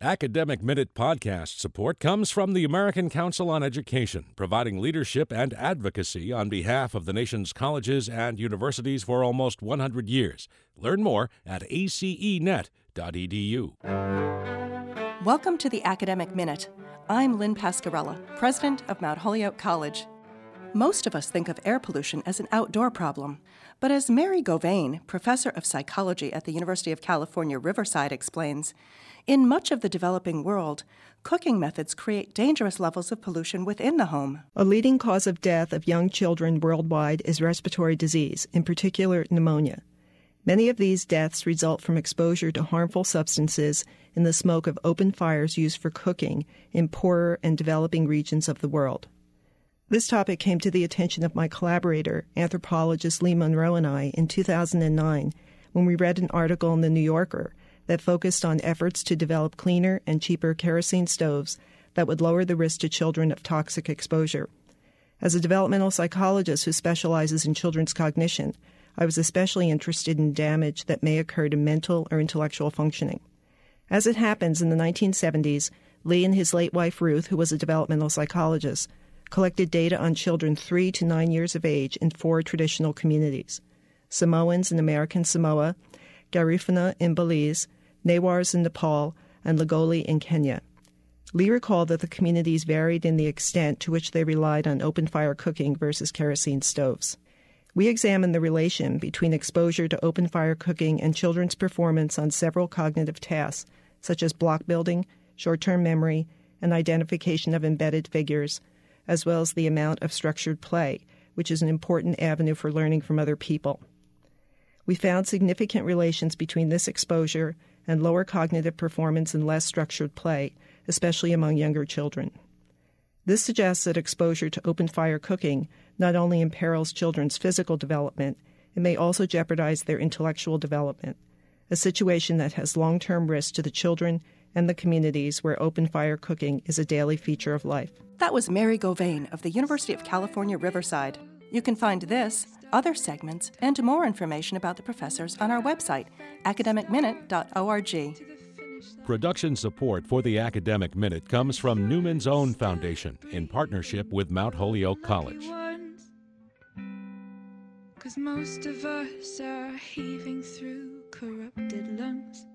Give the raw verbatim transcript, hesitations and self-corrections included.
Academic Minute podcast support comes from the American Council on Education, providing leadership and advocacy on behalf of the nation's colleges and universities for almost one hundred years. Learn more at a c e net dot e d u. Welcome to the Academic Minute. I'm Lynn Pascarella, president of Mount Holyoke College. Most of us think of air pollution as an outdoor problem, but as Mary Govain, professor of psychology at the University of California, Riverside, explains, in much of the developing world, cooking methods create dangerous levels of pollution within the home. A leading cause of death of young children worldwide is respiratory disease, in particular pneumonia. Many of these deaths result from exposure to harmful substances in the smoke of open fires used for cooking in poorer and developing regions of the world. This topic came to the attention of my collaborator, anthropologist Lee Monroe, and I in two thousand nine when we read an article in The New Yorker that focused on efforts to develop cleaner and cheaper kerosene stoves that would lower the risk to children of toxic exposure. As a developmental psychologist who specializes in children's cognition, I was especially interested in damage that may occur to mental or intellectual functioning. As it happens, in the nineteen seventies, Lee and his late wife Ruth, who was a developmental psychologist, collected data on children three to nine years of age in four traditional communities: Samoans in American Samoa, Garifuna in Belize, Nawars in Nepal, and Lagoli in Kenya. Lee recalled that the communities varied in the extent to which they relied on open-fire cooking versus kerosene stoves. We examined the relation between exposure to open-fire cooking and children's performance on several cognitive tasks, such as block building, short-term memory, and identification of embedded figures, as well as the amount of structured play, which is an important avenue for learning from other people. We found significant relations between this exposure and lower cognitive performance and less structured play, especially among younger children. This suggests that exposure to open-fire cooking not only imperils children's physical development, it may also jeopardize their intellectual development, a situation that has long-term risks to the children and the communities where open-fire cooking is a daily feature of life. That was Mary Govain of the University of California, Riverside. You can find this, other segments, and more information about the professors on our website, academic minute dot org. Production support for the Academic Minute comes from Newman's Own Foundation in partnership with Mount Holyoke College. 'Cause most of us are heaving through corrupted lungs.